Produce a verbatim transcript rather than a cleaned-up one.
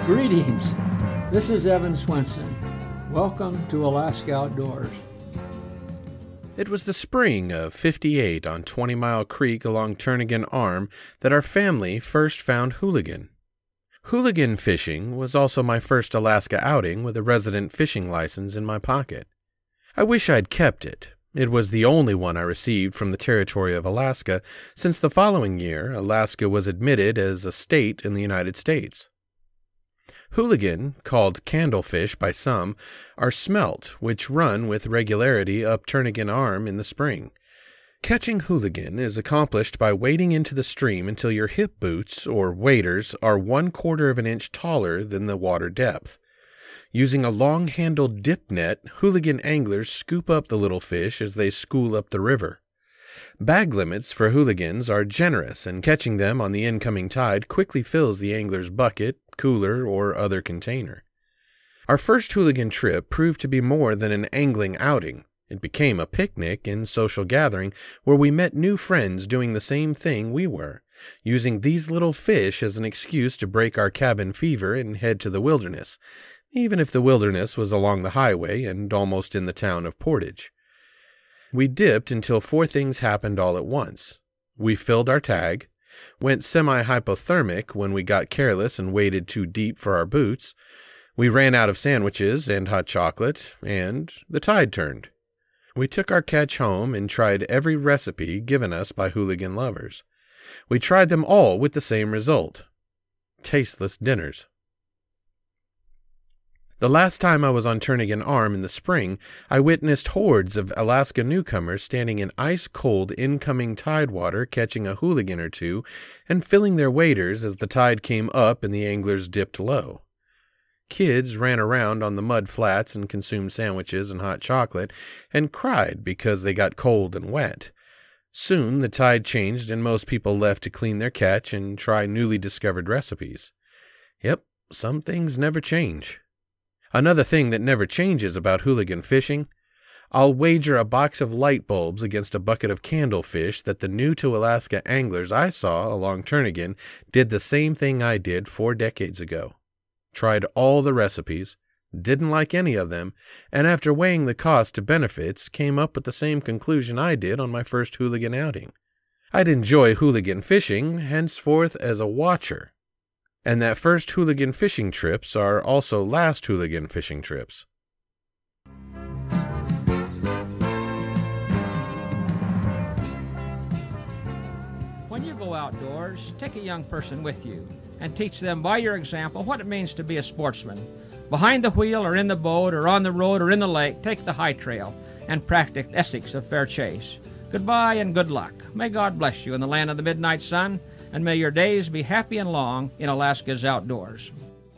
Greetings. This is Evan Swenson. Welcome to Alaska Outdoors. It was the spring of fifty-eight on Twenty Mile Creek along Turnagain Arm that our family first found hooligan. Hooligan fishing was also my first Alaska outing with a resident fishing license in my pocket. I wish I'd kept it. It was the only one I received from the territory of Alaska, since the following year Alaska was admitted as a state in the United States. Hooligan, called candlefish by some, are smelt, which run with regularity up Turnagain Arm in the spring. Catching hooligan is accomplished by wading into the stream until your hip boots, or waders, are one quarter of an inch taller than the water depth. Using a long-handled dip net, hooligan anglers scoop up the little fish as they school up the river. Bag limits for hooligans are generous, and catching them on the incoming tide quickly fills the angler's bucket, cooler, or other container. Our first hooligan trip proved to be more than an angling outing. It became a picnic and social gathering where we met new friends doing the same thing we were, using these little fish as an excuse to break our cabin fever and head to the wilderness, even if the wilderness was along the highway and almost in the town of Portage. We dipped until four things happened all at once. We filled our tag, went semi-hypothermic when we got careless and waded too deep for our boots, we ran out of sandwiches and hot chocolate, and the tide turned. We took our catch home and tried every recipe given us by hooligan lovers. We tried them all with the same result: tasteless dinners. The last time I was on Turnagain Arm in the spring, I witnessed hordes of Alaska newcomers standing in ice-cold incoming tidewater catching a hooligan or two and filling their waders as the tide came up and the anglers dipped low. Kids ran around on the mud flats and consumed sandwiches and hot chocolate and cried because they got cold and wet. Soon the tide changed and most people left to clean their catch and try newly discovered recipes. Yep, some things never change. Another thing that never changes about hooligan fishing: I'll wager a box of light bulbs against a bucket of candlefish that the new-to-Alaska anglers I saw along Turnagain did the same thing I did four decades ago. Tried all the recipes, didn't like any of them, and after weighing the cost to benefits, came up with the same conclusion I did on my first hooligan outing. I'd enjoy hooligan fishing henceforth as a watcher. And that first hooligan fishing trips are also last hooligan fishing trips. When you go outdoors, take a young person with you and teach them by your example what it means to be a sportsman. Behind the wheel or in the boat or on the road or in the lake, take the high trail and practice ethics of fair chase. Goodbye and good luck. May God bless you in the land of the midnight sun, and may your days be happy and long in Alaska's outdoors.